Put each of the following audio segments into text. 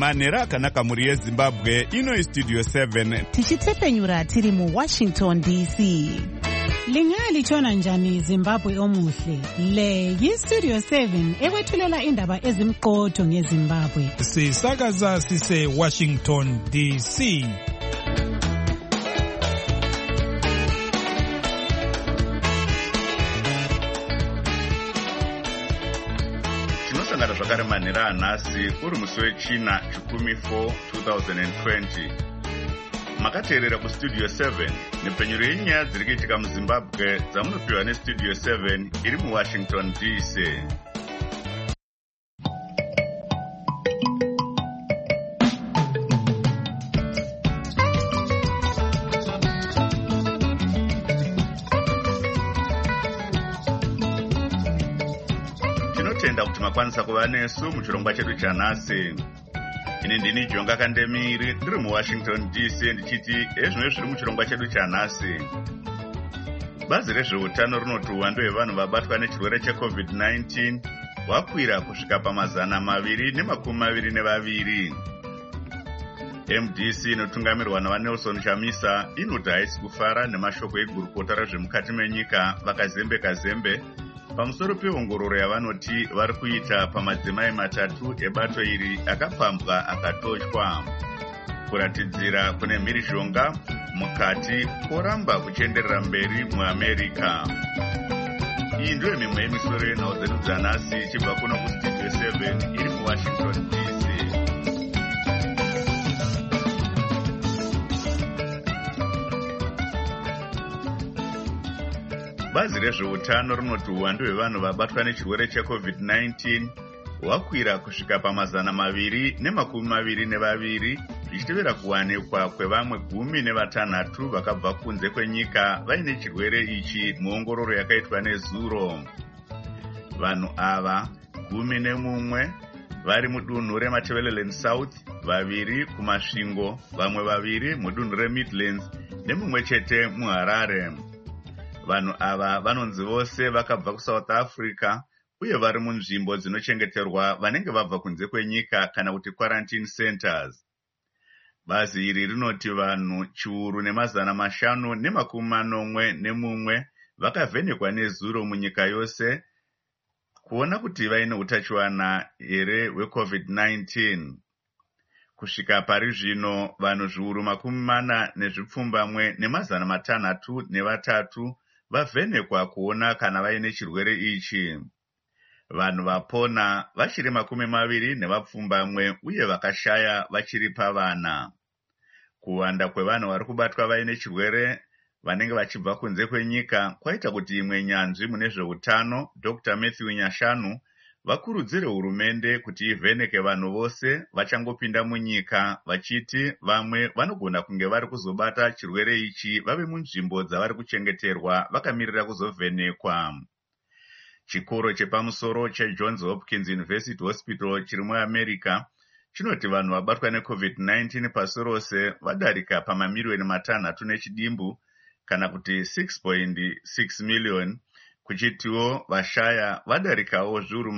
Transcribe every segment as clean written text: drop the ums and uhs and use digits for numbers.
Manhero akanaka muri yeZimbabwe, ino Studio 7. Tichitefenyura tiri mu Washington DC. Lingalitshona njani Zimbabwe omuhle? Le yi-Studio 7 ekwethulela indaba ezimqotho ngeZimbabwe. Sisakaza sise Washington DC. Tinosangana zvakare manhero anhasi uri musi wechina 14 2020. Makateerera kuStudio 7 nepfenyuro yenyaya dziri kuitika muZimbabwe dzamunopiwa neStudio 7 iri muWashington DC. Tinotenda kuti makwanisa kuva nesu muchirongwa chedu chanhasi. Ini ndini Jonga Kandemiri ndiri muWashington DC ndichiti ezvimwe zviri muchirongwa chedu chanhasi. Bazi rezveutano rinoti uwandu hwevanhu vabatwa nechirwere cheCovid-19 hwakwira kusvika pa222. MDC inotungamirwa naVanelson Chamisa inoti haisi kufara nemashoko egurukota rezvemukati menyika vakazembe pamusoro peongororo yavanoti vari kuita pamadzimai 3 ebato iri akapambwa akatochwa. Kuratidzira kune mhirizhonga mukati koramba kuchenderera mberi muAmerica. Iyi ndiyo mimwe yemisoro yenhau dzedu dzanhasi ichibva kuno kuStudio 7 iri muWashington DC. Bazi rezveutano rinoti uwandu hwevanhu vabatwa nechirwere cheCovid-19 hwakwira kusvika pa222 zvichitevera kuwanikwa kwevamwe 16 vakabva kunze kwenyika vaine chirwere ichi muongororo yakaitwa nezuro. Vanhu ava 11 vari mudunhu reMatabeleland South, 2 kumasvingo, vamwe 2 mudunhu reMidlands nemumwe chete muHarare. Vanhu ava vanonzi vose vakabva kuSouth Africa uye vari munzvimbo dzinochengeterwa vanenge vabva kunze kwenyika kana kuti quarantine centers. Bazi iri rinoti vanhu 1,541 vakavhenekwa nezuro munyika yose kuona kuti vaine utachiwana here hweCovid-19. Kusvika pari zvino vanhu 40,603 vavhenekwa kuona kana vaine chirwere ichi. Vanhu vapona vachiri 20 uye vakashaya vachiri pavana. Kuwanda kwevanhu vari kubatwa vaine chirwere vanenge vachibva kunze kwenyika kwaita kuti imwe nyanzvi mune zveutano Dr. Matthew Nyashanu vakurudzire hurumende kuti ivheneke vanhu vose vachangopinda munyika vachiti vamwe vanogona kunge vari kuzobata chirwere ichi vave munzvimbo dzavari kuchengeterwa vakamirira kuzovhenekwa. Chikoro chepamusoro cheJohns Hopkins University Hospital chiri muAmerica chinoti vanhu vabatwa neCovid-19 pasi rose vadarika pamamiliyoni 6 nechidimbu kana kuti 6.6 miliyoni, kuchitiwo vashaya vadarikawo zviuru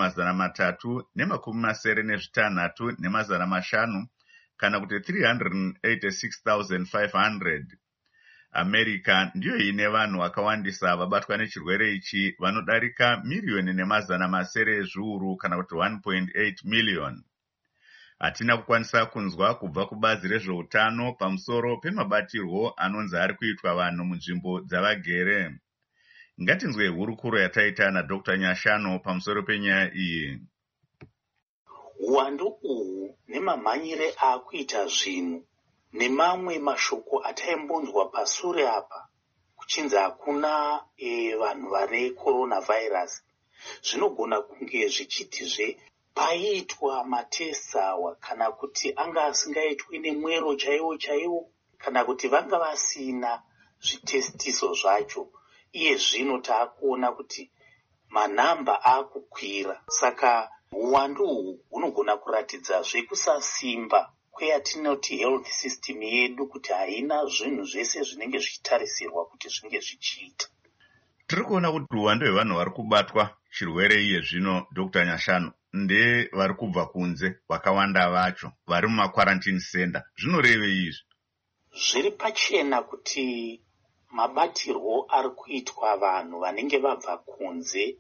386,500 kana kuti 386,500. America ndiyo ine vanhu vakawandisa vabatwa nechirwere ichi vanodarika 1,700,000 ezviuru kana kuti 1.8 miliyoni. Hatina kukwanisa kunzwa kubva kubazi rezveutano pamusoro pemabatirwo anonzi ari kuitwa vanhu munzvimbo dzavagere. Ngatinzwe hurukuro yataita naDr. Nyashano pamusoro penyaya iyi. Uwandu uhu nemamhanyire akuita zvinhu nemamwe mashoko ataimbonzwa pasure apa kuchinzi hakuna vanhu vane coronavirus zvinogona kunge zvichitizve paiitwa matesi awa kana kuti anga asingaitwi nemwero chaiwo kana kuti vanga vasina zvitestiso zvacho. Iye zvino taakuona kuti manhamba akukwira, saka uwandu uhu hunogona kuratidzazve kusasimba kweyatinoti health system yedu kuti haina zvinhu zvese zvinenge zvichitarisirwa kuti zvinge zvichiita. Tiri kuona kuti uwandu hwevanhu vari kubatwa chirwere iye zvino Dr. Nyashano ndevari kubva kunze vakawanda vacho vari mumakwarantini center. Zvinorevei izvi? Zviri pachena kuti mabatirwo ari kuitwa vanhu vanenge vabva kunze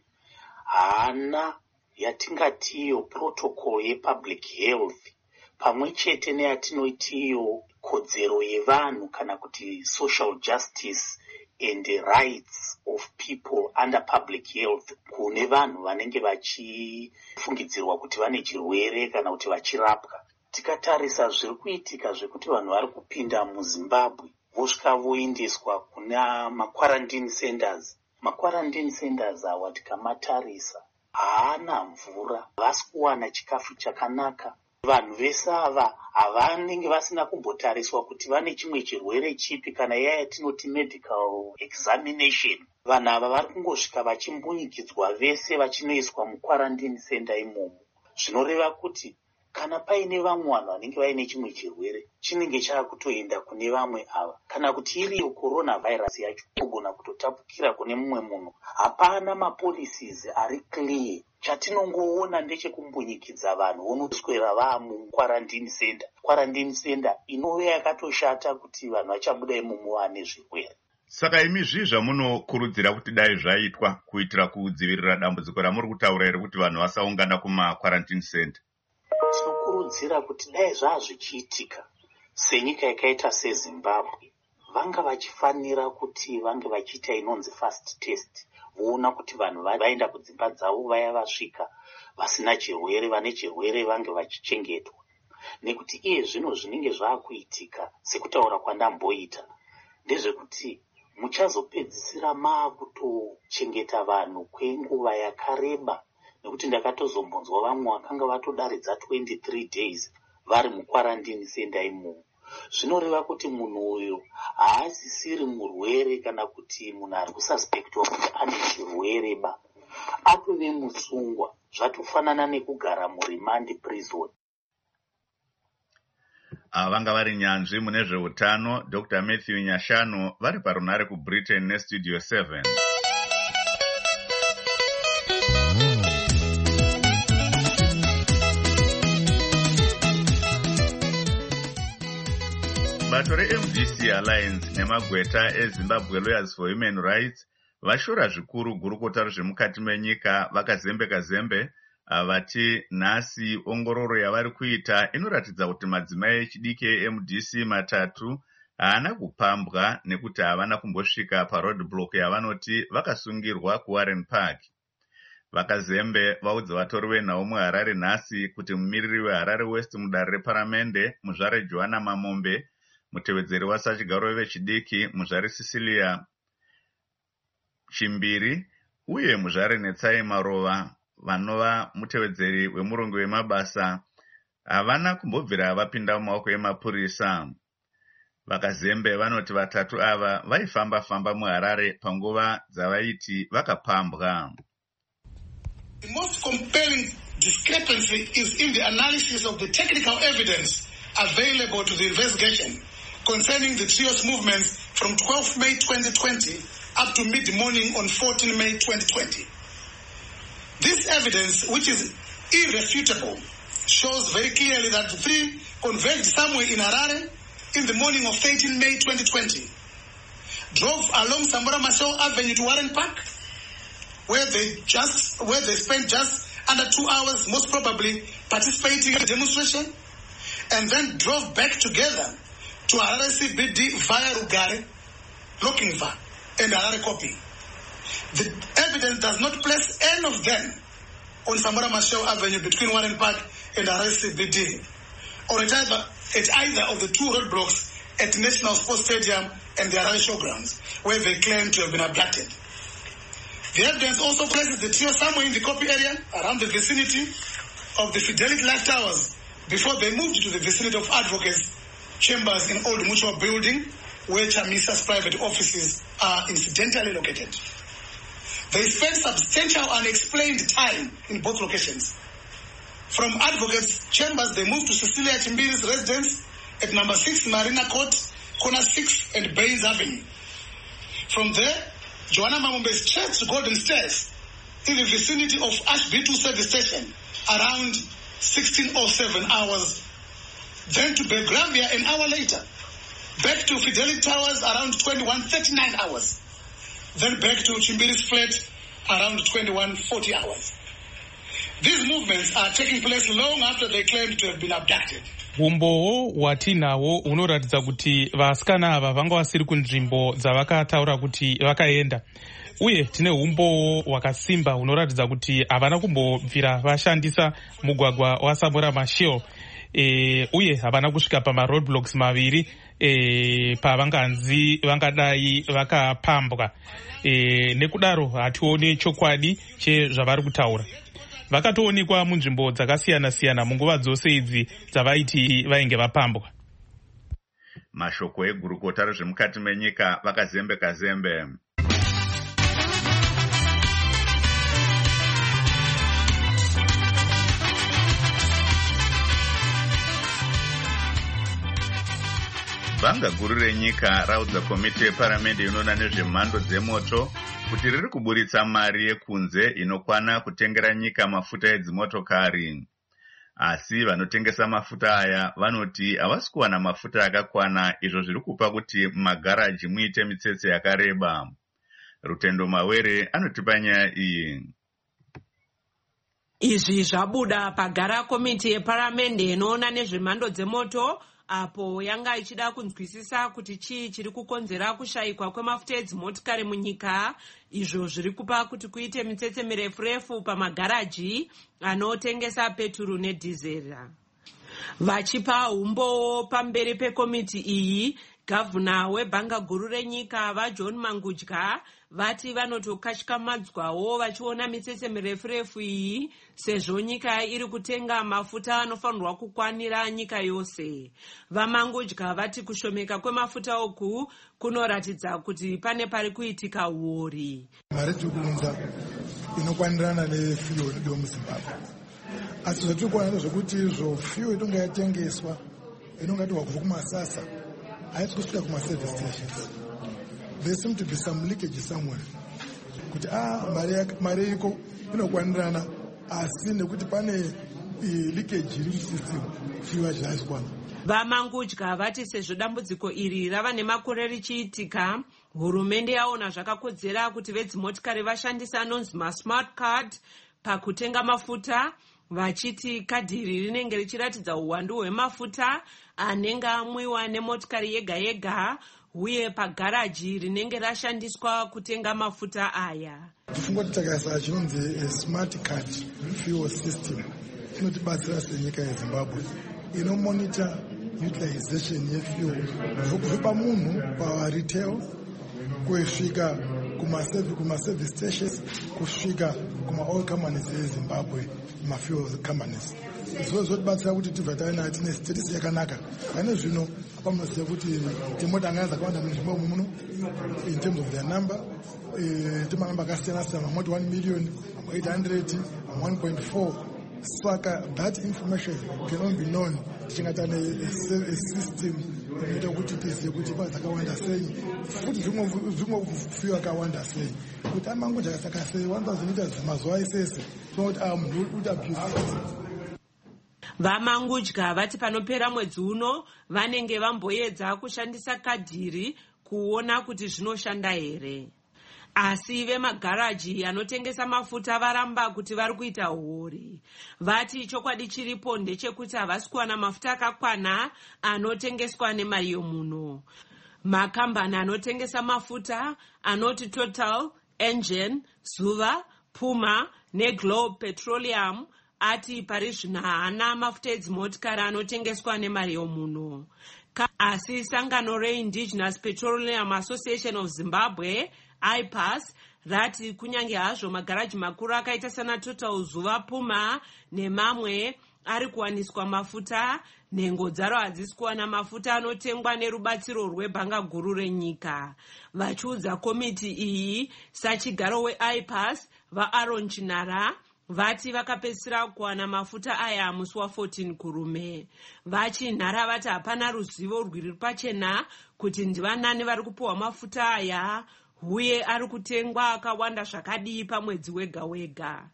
haana yatingatiyo protocol yepublic health pamwe chete neyatinoitiyo kodzero yevanhu kana kuti social justice and the rights of people under public health kune vanhu vanenge vachifungidzirwa kuti vane chirwere kana kuti vachirapwa. Tikatarisa zviri kuitika zvekuti vanhu vari kupinda muZimbabwe vosvika voendeswa kuna makwarantini centers. Makwarantini centers awa tikamatarisa haana mvura, vasi kuwana chikafu chakanaka. Vanhu vese ava havanenge vasina kumbotariswa kuti vane chimwe chirwere chipi kana iya yatinoti medical examination. Vanhu ava vari kungosvika vachimbunyikidzwa vese vachinoiswa mukwarantini center imomo. Zvinoreva kuti kana paine vamwe vanhu vanenge vaine chimwe chirwere chinenge chaakutoenda kune vamwe ava. Kana kuti iriyo coronavirus yacho inogona kutotapukira kune mumwe munhu. Hapana mapolicies ari clear. Chatinongoona ndechekumbunyikidzwa vanhu vonoswera vamukwarantini center. Quarantine center inove yakatoshata kuti vanhu vachabuda imomo vane zvirwere. Saka imi zvizva munokurudzira kuti dai zvaitwa kuitira kudzivirira dambudziko ramuri kutaura here kuti vanhu vasaungana kumakwarantini center? Tinokurudzira kuti dai zvazvichiitika senyika yakaita seZimbabwe vanga vachifanira kuti vange vachiita inonzi fast test, voona kuti vanhu vaenda kudzimba dzavo vaya vasvika vasina chirwere, vane chirwere vange vachichengetwa. Nekuti iye zvino zvinenge zvaakuitika sekutaura kwandamboita ndezvekuti muchazopedzisira maakutochengeta vanhu kwenguva yakareba. Nekuti ndakatozombonzwa vamwe vakanga vatodaridza 23 days vari mukwarantini center imomo. Zvinoreva kuti munhu uyu haasisiri murwere kana kuti munhu ari kususpektwa kuti ane chirwere ba. Atove musungwa, zvatofanana nekugara murimandi prison. Vanga vari nyanzvi mune zveutano Dr. Matthew Nyashanu vari parunare kuBritain neStudio 7. Bato reMDC Alliance nemagweta eZimbabwe Lawyers for Human Rights vashora zvikuru gurukota rezvemukati menyika vakazembe vati nhasi ongororo yavari kuita inoratidza kuti madzimai echidiki eMDC matatu haana kupambwa nekuti havana kumbosvika paroadblock yavanoti vakasungirwa kuWarren Park. Vakazembe vaudza vatori venhau muHarare nhasi kuti mumiriri weHarare West mudare reparamende muzvare Joanna Mamombe, mutevedzeri wasachigaro vechidiki muzvare Cecilia Chimbiri uye muzvare Netsai Marova vanova mutevedzeri wemurongo wemabasa havana kumbobvira vapinda mumaoko emapurisa. Vakazembe vanoti vatatu ava vaifamba muHarare panguva dzavaiti vakapambwa. The most compelling discrepancy is in the analysis of the technical evidence available to the investigation concerning the trio's movements from 12 May 2020 up to mid-morning on 14 May 2020. This evidence, which is irrefutable, shows very clearly that the three converged somewhere in Harare in the morning of 13 May 2020, drove along Samora Machel Avenue to Warren Park, where they spent just under 2 hours, most probably participating in the demonstration, and then drove back together to Harare CBD via Rugare, Lokingva, and Harare Kopi. The evidence does not place any of them on Samora Machel Avenue between Warren Park and Harare CBD, or at either of the two roadblocks at National Sports Stadium and the Harare Showgrounds, where they claim to have been abducted. The evidence also places the trio somewhere in the Kopi area, around the vicinity of the Fidelity Life Towers, before they moved to the vicinity of Advocates Chambers in Old Mutual Building, where Chamisa's private offices are incidentally located. They spent substantial unexplained time in both locations. From Advocates Chambers, they moved to Cecilia Chimbiri's residence at number 6 Marina Court, corner 6 and Baines Avenue. From there, Joanna Mamombe's church to Golden Stairs in the vicinity of Ash B2 service station, around 16:07 hours, then to Belgravia an hour later, back to Fidelity Towers around 21:39 hours, then back to Chimbili's flat around 21:40 hours. These movements are taking place long after they claimed to have been abducted. Umbowo watinawo unoratidza kuti vasikana ava vanga vasiri kunzvimbo dzavakataura kuti vakaenda, uye tine umbowo wakasimba unoratidza kuti havana kumbobvira vashandisa mugwagwa waSamora Machel, uye havana kusvika pamaroadblocks maviri pavanganzi vangadai vakapambwa. Nekudaro hationi chokwadi chezvavari kutaura. Vakatoonekwa munzvimbo dzakasiyana-siyana munguva dzose idzi dzavaiti vainge vapambwa. Mashoko egurukota rezvemukati menyika vakazembe-kazembe. Banga guru renyika raudza komiti yeparamende inoona nezvemhando dzemoto kuti riri kuburitsa mari yekunze inokwana kutengera nyika mafuta edzimotokari. Asi vanotengesa mafuta aya vanoti havasi kuwana mafuta akakwana, izvo zviri kupa kuti magaraji muite mitsetse yakareba. Rutendo Mawere anotipa nyaya iyi. Izvi zvabuda pagara komiti yeparamende inoona nezvemhando dzemoto, apo yanga ichida kunzwisisa kuti chii chiri kukonzera kushayikwa kwemafuta edzimotikari munyika, izvo zviri kupa kuti kuite mitsetse mirefu-refu pamagaraji anotengesa peturu nedhizera. Vachipa umbowo pamberi pekomiti iyi, gavhuna webhanga guru renyika vaJohn Mangudya vati vanotokashikamadzwawo vachiona mitsetse mirefu-refu iyi, sezvo nyika iri kutenga mafuta anofanirwa kukwanira nyika yose. VaMangudya vati kushomeka kwemafuta oku kunoratidza kuti pane pari kuitika uori. Mari tikuunza inokwanirana nefiyo yomuZimbabwe. Asi zvatiri kuona zvokuti izvo fiyo inonga yatengeswa inongatiwa kubva kumasasa haisi kusvika kuma-service stations. There seem to be some leakage somewhere. Kuti mari iko inokwanirana, asi nekuti pane leakage iri musystem, fiyo yacho haisi kwana. VaMangudya vati sezvo dambudziko iri rava nemakore richiitika, hurumende yaona zvakakodzera kuti vedzimotikari vashandisa anonzi masmart card pakutenga mafuta, vachiti kadhi iri rinenge richiratidza uwandu hwemafuta anenge amwiwa nemotikari yega-yega, uye pagaraji rinenge rashandiswa kutenga mafuta aya. Tifunga kuti takaisa chinonzi smart card fuel system inotibatsira senyika yeZimbabwe inomonitor utilization yefuel kubva pamunhu paretail kusvika kuma-service stations kusvika kuma-oil companies eZimbabwe, ma-fuel companies. Zvotibatsira kuti tibva tine status yakanaka. Pane zvino apa munoziva kuti timota angana dzakawanda muZimbabwe muno in terms of their number. Timanamba akasiyana-siyana, mamoti 1 million, 800, 1.4. Saka that information can only be known tichingatane a system inoita kuti tizive kuti dzakawanda sei, futi zvimwe fiyo akawanda sei, kuti aMangudya akasaka sei 1000 liters mazuva isese, kuti munhu uri abuse. VaMangudya vati panopera mwedzi uno vanenge vamboedza kushandisa kadhiri kuona kuti zvinoshanda here. Asi vemagaraji anotengesa mafuta varamba kuti vari kuita uori. Vati chokwadi chiripo ndechekuti havasi kuwana mafuta akakwana anotengeswa nemari yomuno. Makambani anotengesa mafuta anoti Total, Engen, Zuva, Puma neGlobe Petroleum ati pari zvino haana mafuta edzimotikari anotengeswa nemari yomuno. Asi sangano reIndigenous Petroleum Association of Zimbabwe, IPAS, rati kunyange hazvo magaraji makuru akaita sana Total, Zuva, Puma nemamwe ari kuwaniswa mafuta, nhengo dzaro hadzisi kuwana mafuta anotengwa nerubatsiro rwebhanga guru renyika. Vachiudza komiti iyi, sachigaro weIPAS vaAaron Chinara vati vakapedzisira kuwana mafuta aya musi wa14 kurume. Vachinhara vati hapana ruzivo rwiri pachena kuti ndivanani vari kupiwa mafuta aya, uye ari kutengwa akawanda zvakadii pamwedzi wega-wega.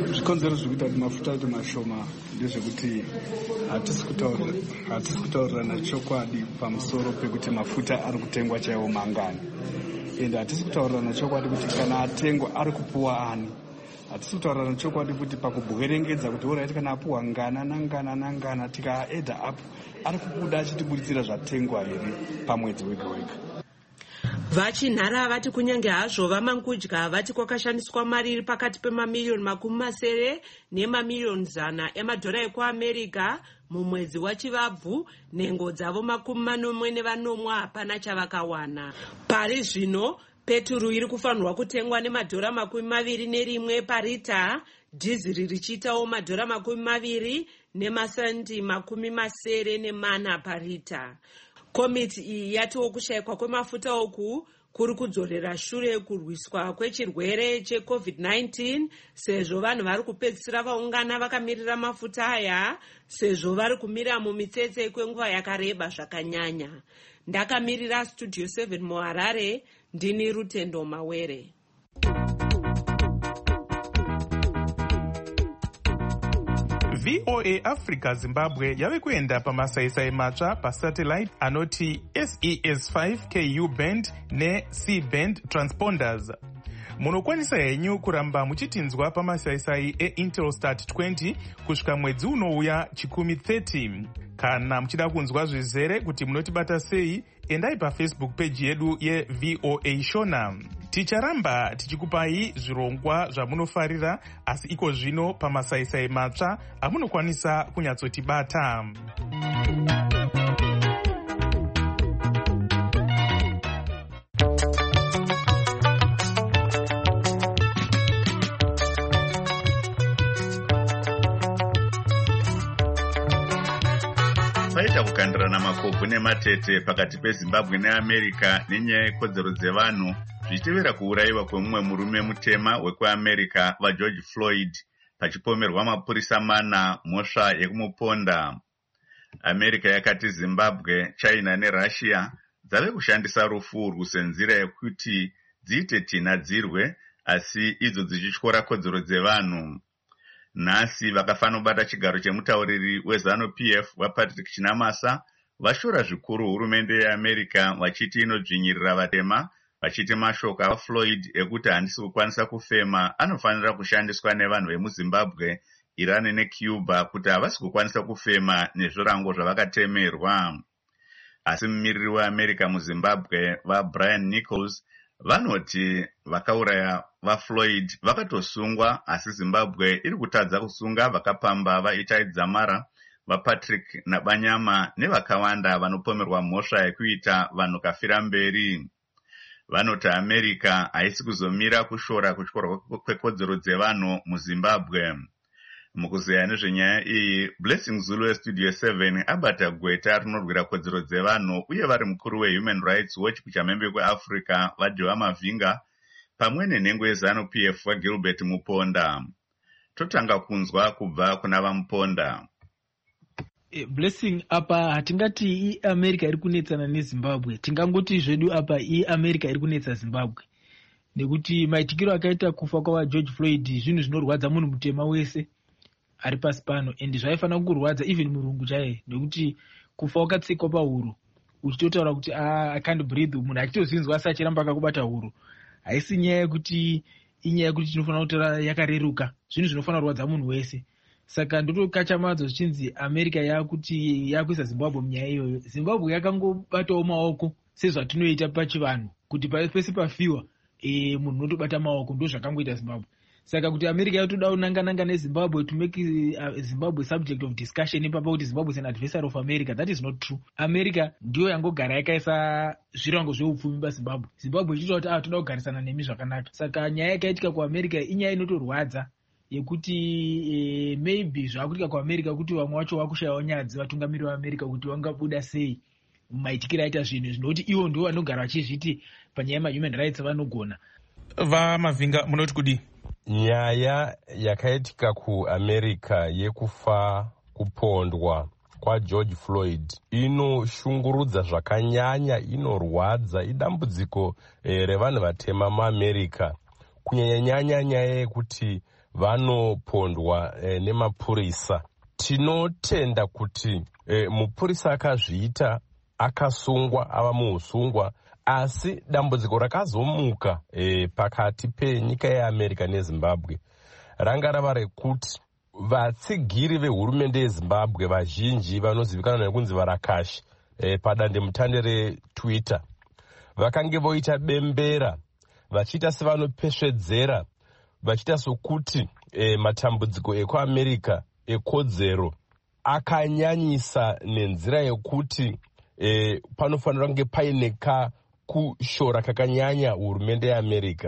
zvikonzero zvekuita kuti mafuta aite mashoma ndezvekuti hatisi kutaurirana chokwadi pamusoro pekuti mafuta ari kutengwa chaiwo mangani, ende hatisi kutaurirana chokwadi kuti kana atengwa ari kupuwa ani. Hatisi kutaurirana chokwadi kuti pakubwerengedza kuti oraiti kana apuwa ngana tikaedha apo ari kubuda achitibuditsira zvatengwa here pamwedzi wega wega. Vachinhara vati kunyange hazvo vamangudya vati kwakashandiswa mari iri pakati pemamiliyoni 70 nemamiliyoni 100 emadhora ekuamerica mumwedzi wachivabvu, nhengo dzavo 40 hapana chavakawana. Pari zvino peturu iri kufanirwa kutengwa nemadhora 21 parita, dhiziri richiitawo madhora 20 nemasendi 84 parita. Komiti iyi yatiwo kushayikwa kwemafuta oku kuri kudzorera shure kurwiswa kwechirwere cheCovid-19, sezvo vanhu vari kupedzisira vaungana vakamirira mafuta aya, sezvo vari kumira mumitsetse kwenguva yakareba zvakanyanya. Ndakamirira Studio 7 muHarare, ndini Rutendo Mawere. VOA Africa Zimbabwe yave kuenda pamasaisai matsva pasatellite anoti SES5 KU band neC band transponders. Munokwanisa henyu kuramba muchitinzwa pamasaisai eIntelsat 20 kusvika mwedzi unouya chikumi 30. Kana muchida kunzwa zvizere kuti munotibata sei, endai paFacebook page yedu yeVOA Shona. Ticharamba tichikupai zvirongwa zvamunofarira, asi iko zvino pamasaisai matsva amunokwanisa kunyatsotibata. Paita kukandirana makobvu nematete pakati peZimbabwe neAmerica nenyaya yekodzero dzevanhu zvichitevera kuurayiwa kwemumwe murume mutema wekuAmerica vaGeorge Floyd pachipomerwa mapurisa 4 mhosva yekumuponda. America yakati Zimbabwe, China neRussia dzave kushandisa rufu urwu senzira yekuti dziite tinhadzirwe, asi idzo dzichityora kodzero dzevanhu. Nhasi vakafanobata chigaro chemutauriri weZANU-PF waPatrick Chinamasa vashora zvikuru hurumende yeAmerica vachiti inodzvinyirira vatema, vachiti mashoko aFloyd ekuti handisi kukwanisa kufema anofanira kushandiswa nevanhu vemuZimbabwe, Iran neCuba kuti havasi kukwanisa kufema nezvirango zvavakatemerwa. Asi mumiriri weAmerica muZimbabwe vaBrian Nichols vanoti vakauraya vaFloyd vakatosungwa, asi Zimbabwe iri kutadza kusunga vakapamba vaItai Dzamara, vaPatrick Nabanyama nevakawanda vanopomerwa mhosva yekuita vanhu kafira mberi. Vanoti America haisi kuzomira kushora kutyorwa kwekodzero dzevanhu muZimbabwe. Mukuzeya nezvenyaya iyi, Blessing Zulu weStudio 7 abata gweta rinorwira kodzero dzevanhu uye vari mukuru weHuman Rights Watch kuchamhembe kweAfrica vaJoa Mavinga pamwe nenhengo yeZANU-PF vaGilbert Muponda. Totanga kunzwa kubva kuna vamuponda. Blessing, apa hatingati iAmerica iri kunetsana neZimbabwe, tingangoti zvedu apa iAmerica iri kunetsa Zimbabwe, nekuti maitikiro akaita kufa kwaVaGeorge Floyd zvinhu zvinorwadza munhu mutema wese ari pasi pano, endi zvaifanira kurwadza even murungu chaiye, nekuti kufa wakatsikwa pahuro uchitotaura kuti I can't breathe, munhu achitozinzwa asi achiramba akakubata huro. Haisi nyaya yekuti inyaya yekuti tinofanira kutora yakareruka, zvinhu zvinofanira kurwadza munhu wese. Saka ndotokachamadzo zvichinzi America yakuisa Zimbabwe munyaya iyoyo. Zimbabwe yakangobatawo maoko sezvatinoita pachivanhu, kuti pese pafiwa munhu unotobata maoko, ndo zvakangoita Zimbabwe. Saka kuti America yatoda kunanga neZimbabwe to make Zimbabwe subject of discussion papa kuti Zimbabwe is an adversary of America, that is not true. America ndiyo yangogara yakaisa zvirango zveupfumi paZimbabwe. Zimbabwe ichitaura kuti toda kugarisana nemi zvakanaka. Saka nyaya yakaitika kuAmerica inyaya inotorwadza yekuti maybe zvakuitika kuAmerica kuti vamwe vacho vakushayawo nyadzi vatungamiri veAmerica kuti vangabuda sei maitikira aita zvinhu zvinoti ivo ndivo vanogara vachizviti panyaya yemahuman rights vanogona. VaMavinga munoti kudi? Nyaya yakaitika kuAmerica yekufa kupondwa kwaGeorge Floyd inoshungurudza zvakanyanya, inorwadza, idambudziko revanhu vatema muAmerica, kunyanya nyaya yekuti vanopondwa nemapurisa. Tinotenda kuti mupurisa akazviita akasungwa, ava muusungwa, asi dambudziko rakazomuka pakati penyika yeAmerica neZimbabwe ranga rava rekuti vatsigiri vehurumende yeZimbabwe vazhinji vanozivikanwa nekunzi varakashi padandemutande reTwitter vakange voita bembera vachiita sevanopesvedzera, vachiita sokuti matambudziko ekuAmerica ekodzero akanyanyisa nenzira yekuti panofanira kunge paine kushora kakanyanya hurumende yeAmerica.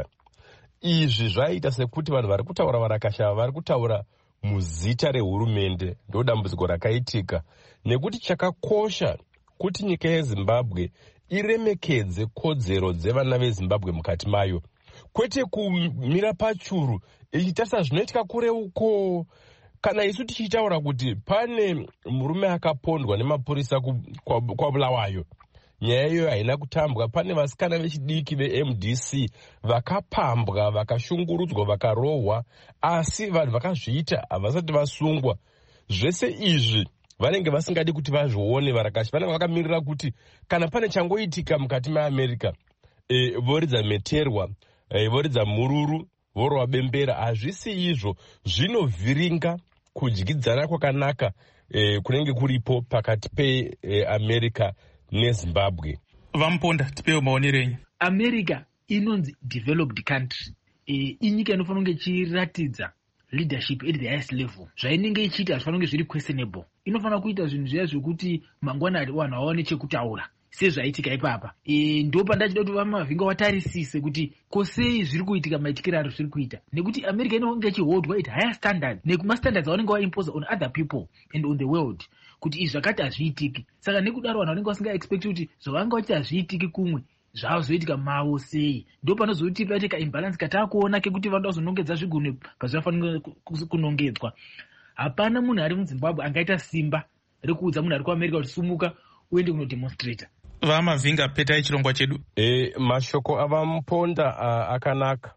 Izvi zvaita sekuti vanhu vari kutaura varakasha vari kutaura muzita rehurumende. Ndo dambudziko rakaitika, nekuti chakakosha kuti nyika yeZimbabwe iremekedze kodzero dzevana veZimbabwe mukati mayo, kwete kumira pachuru ichitarisa zvinoitika kure uko. Kana isu tichitaura kuti pane murume akapondwa nemapurisa kwaBulawayo, nyaya iyoyo haina kutambwa. Pane vasikana vechidiki veMDC vakapambwa, vakashungurudzwa, vakarohwa, asi vanhu vakazviita havasati vasungwa. Zvese izvi vanenge vasingadi kuti vazvione. Varakashi vanenge vakamirira kuti kana pane changoitika mukati meAmerica voridza meterwa, voridza mururu, vorova bembera. Hazvisi izvo, zvinovhiringa kudyidzana kwakanaka kunenge kuripo pakati peAmerica neZimbabwe. Vamuponda, tipewo maonero enyu. America inonzi developed country, inyika inofanira kunge ichiratidza leadership at the highest level. Zvainenge ichiita hazvifanira kunge zviri questionable. Inofanira kuita zvinhu zviya zvekuti mangwanani vanhu vaone chekutaura sezvaitika ipapa. Ndo pandachida kuti vamavhinga vatarisise kuti kosei zviri kuitika maitikiro ari zviri kuita, nekuti America inonge ichiholdwa at higher standard nekumastandards avanenge vaimpose on other people and on the world, kuti izvi zvakati hazviitiki. Saka nekudaro vanhu vanenge vasingaexpecti kuti zvavanga vachiti hazviitiki kumwe zvavazoitika mavo sei. Ndo panozoti paitika imbalance kataakuona kekuti vanoda kuzonongedza zvigunwe pazvinafanira kunongedzwa. Hapana munhu ari muZimbabwe angaita simba rekuudza munhu ari kuAmerica kuti sumuka uende kunodemonstrata. Vamavhinga petai chirongwa chedu. Mashoko avamuponda akanaka.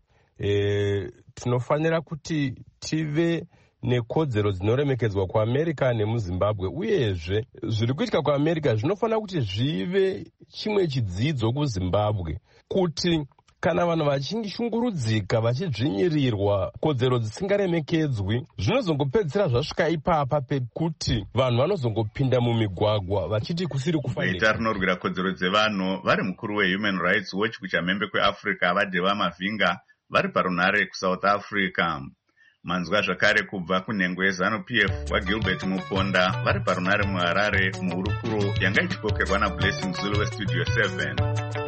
Tinofanira kuti tive nekodzero dzinoremekedzwa kuAmerica nemuZimbabwe, uyezve zviri kuitika kuAmerica zvinofanira kuti zvive chimwe chidzidzo kuZimbabwe, kuti kana vanhu vachishungurudzika vachidzvinyirirwa kodzero dzisingaremekedzwi, zvinozongopedzisira zvasvika ipapa pekuti vanhu vanozongopinda mumigwagwa vachiti kusiri kufanira. Rinorwira kodzero dzevanhu vari mukuru weHuman Rights Watch kuchamhembe kweAfrica vadheva mavhinga vari parunhare kuSouth Africa. Manzwa zvakare kubva kunhengo yeZANU-PF waGilbert Muponda vari parunhare muHarare muhurukuro yanga ichikokerwa naBlessing Zulu weStudio 7.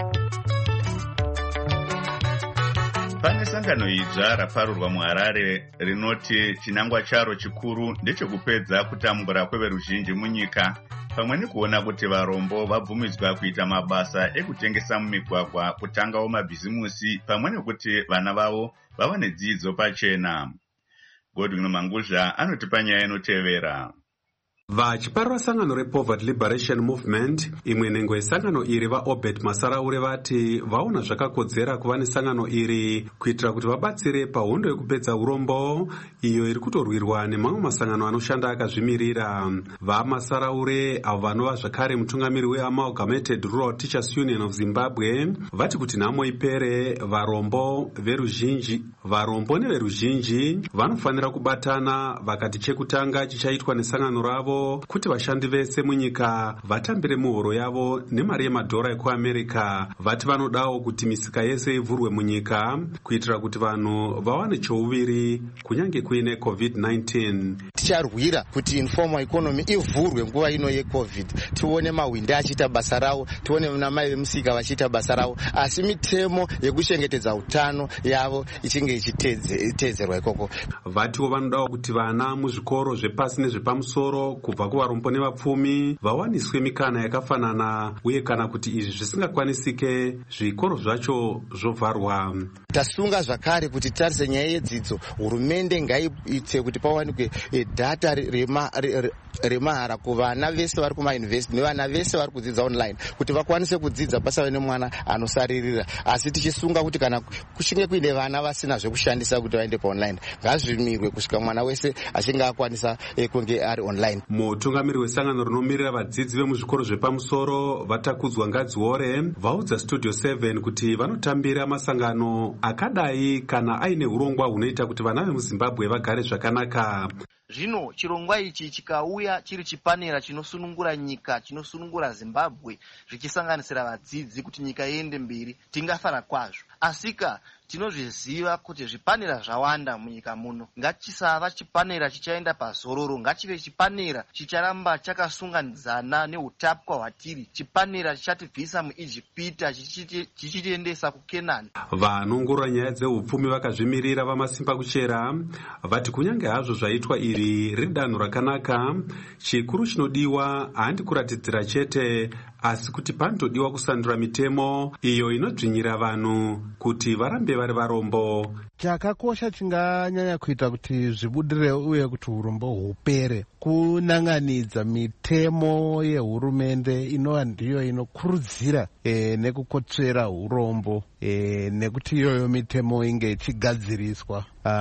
Pane sangano idzva raparurwa muHarare rinoti chinangwa charo chikuru ndechekupedza kutambura kweveruzhinji munyika, pamwe nekuona kuti varombo vabvumidzwa kuita mabasa ekutengesa mumigwagwa, kutangawo mabhizimusi, pamwe nekuti vana vavo vava nedzidzo pachena. Godwin Manguzha anotipa nyaya inotevera. Vachiparura sangano rePoverty Liberation Movement, imwe nhengo yesangano iri vaObed Masaraure vati vaona zvakakodzera kuva nesangano iri kuitira kuti vabatsire pahondo yekupedza urombo iyo iri kutorwirwa nemamwe masangano anoshanda akazvimirira. VaMasaraure avo vanova zvakare mutungamiri weAmalgamated Rural Teachers Union of Zimbabwe vati kuti nhamo ipere varombo neveruzhinji vanofanira kubatana, vakati chekutanga chichaitwa nesangano ravo kuti vashandi vese munyika vatambire muhoro yavo nemari yemadhora ekuAmerica. Vati vanodawo kuti misika yese ivhurwe munyika kuitira kuti vanhu vawane chouviri kunyange kuine COVID-19. Ticharwira kuti informal economy ivhurwe nguva ino yeCovid, tione mahwindi achiita basa rawo, tione namai vemusika vachiita basa rawo, asi mitemo yekuchengetedza utano yavo ichinge ichiteedzerwa ikoko. Vatiwo vanodawo kuti vana muzvikoro zvepasi nezvepamusoro kubva kuvarombo nevapfumi vawaniswe mikana yakafanana, uye kana kuti izvi zvisingakwanisike zvikoro zvacho zvovharwa. Tasunga zvakare kuti tarise nyaya yedzidzo, hurumende ngaiite kuti pawanikwe data remahara kuvana vese vari kumayunivhesiti nevana vese vari kudzidza online kuti vakwanise kudzidza pasave nemwana anosaririra. Asi tichisunga kuti kana kuchinge kuine vana vasina zvekushandisa kuti vaende paonline, ngazvimirwe kusvika mwana wese achinge akwanisa kunge ari online. Mutungamiri wesangano rinomirira vadzidzi vemuzvikoro zvepamusoro Vatakudzwa Ngadziore vaudza Studio 7 kuti vanotambira masangano akadai kana aine urongwa hunoita kuti vana vemuZimbabwe vagare zvakanaka. Zvino chirongwa ichi chikauya chiri chipanera chinosunungura nyika, chinosunungura Zimbabwe, zvichisanganisira vadzidzi kuti nyika iende mberi, tingafara kwazvo. Asika tinozviziva kuti zvipanera zvawanda munyika muno. Ngachisava chipanera chichaenda pazororo, ngachive chipanera chicharamba chakasunganidzana neutapwa hwatiri, chipanera chichatibvisa muIjipita chichitiendesa kuKenani. Vanongorora nyaya dzeupfumi vakazvimirira vamasimba kuchera vati kunyange hazvo zvaitwa iri riri danho rakanaka, chikuru chinodiwa handi kuratidzira chete, asi kuti panotodiwa kusandura mitemo iyo inodzvinyira vanhu kuti varambe vari varombo. Chakakosha chinganyanya kuita kuti zvibudire uye kuti urombo hupere, kunanganidza mitemo yehurumende inova ndiyo inokurudzira nekukotsvera urombo, nekuti iyoyo mitemo inge ichigadziriswa.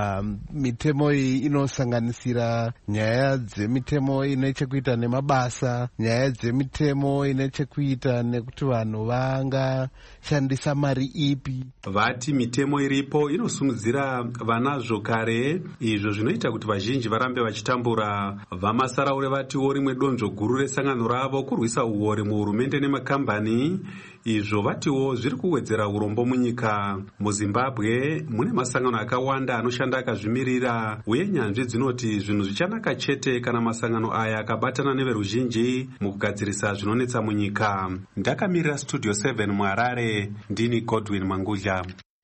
Mitemo iyi inosanganisira nyaya dzemitemo ine chekuita nemabasa, nyaya dzemitemo ine chekuita nekuti vanhu vangashandisa mari ipi. Vati mitemo iripo inosimudzira vanazvo kare, izvo zvinoita kuti vazhinji varambe vachitambura. Vamasaraure vatiwo rimwe donzvo guru resangano ravo kurwisa uore muhurumende nemakambani, izvo vatiwo zviri kuwedzera urombo munyika. MuZimbabwe mune masangano akawanda anoshanda akazvimirira, uye nyanzvi dzinoti zvinhu zvichanaka chete kana masangano aya akabatana neveruzhinji mukugadzirisa zvinonetsa munyika. Ndakamirira Studio 7 muHarare, ndini Godwin Mangudya.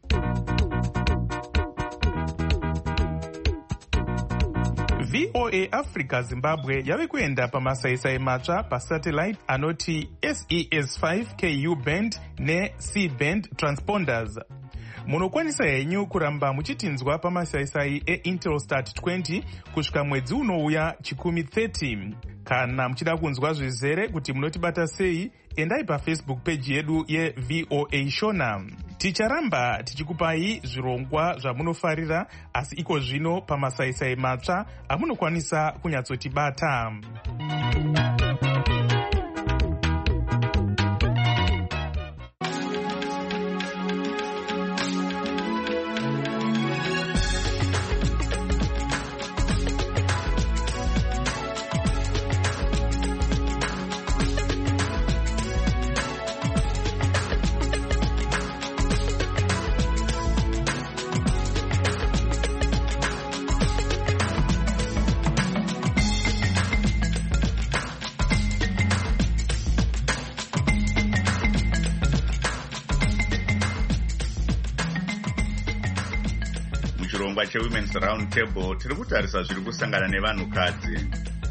VOA Africa Zimbabwe yave kuenda pamasaisai matsva pasatellite anoti SES5 KU band neC band transponders. Munokwanisa henyu kuramba muchitinzwa pamasaisai eIntelsat 20 kusvika mwedzi unouya chikumi 30. Kana muchida kunzwa zvizere kuti munotibata sei, endai paFacebook page yedu yeVOA Shona. Ticharamba tichikupai zvirongwa zvamunofarira, asi iko zvino pamasaisai matsva amunokwanisa kunyatsotibata. Muchirongwa cheWomen's Round Table tiri kutarisa zviri kusangana nevanhukadzi.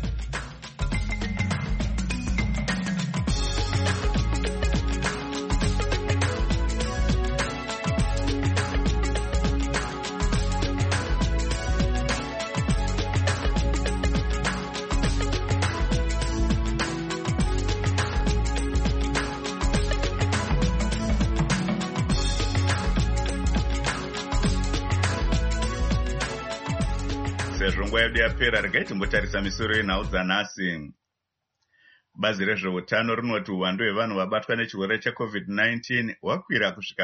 Sezvo nguva yedu yapera, regai timbotarisa misoro yenhau dzanhasi. Bazi rezveutano rinoti uwandu hwevanhu vabatwa nechirwere cheCovid-19 hwakwira kusvika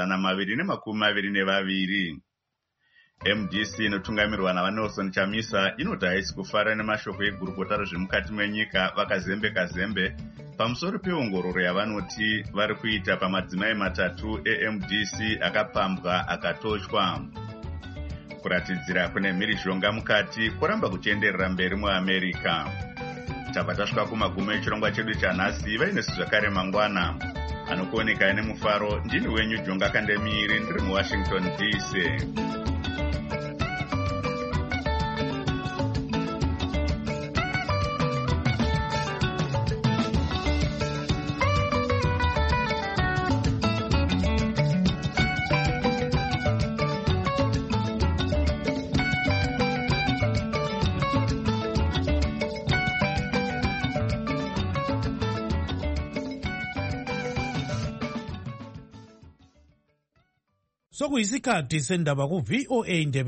pa222. MDC inotungamirwa naVanelson Chamisa inoti haisi kufara nemashoko egurukota rezvemukati menyika vakazembe pamusoro peongororo yavanoti vari kuita pamadzimai matatu eMDC akapambwa akatoshwa. Kuratidzira kune mhirizhonga mukati kuramba kuchienderera mberi muAmerica. Tabva tasvika kumagumo echirongwa chedu chanhasi. Vainesu zvakare mangwana anokuoneka nemufaro. Ndini wenyu Jonga Kandemiri, ndiri muWashington DC. sokuyisikhathi sendaba ku-VOA Indebe